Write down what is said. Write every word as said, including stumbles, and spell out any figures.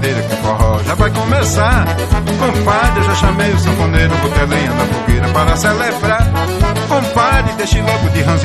brincadeira que o forró já vai começar. Compadre, eu já chamei o sanfoneiro, botei lenha na fogueira para celebrar. Compadre, deixe logo de ranzinho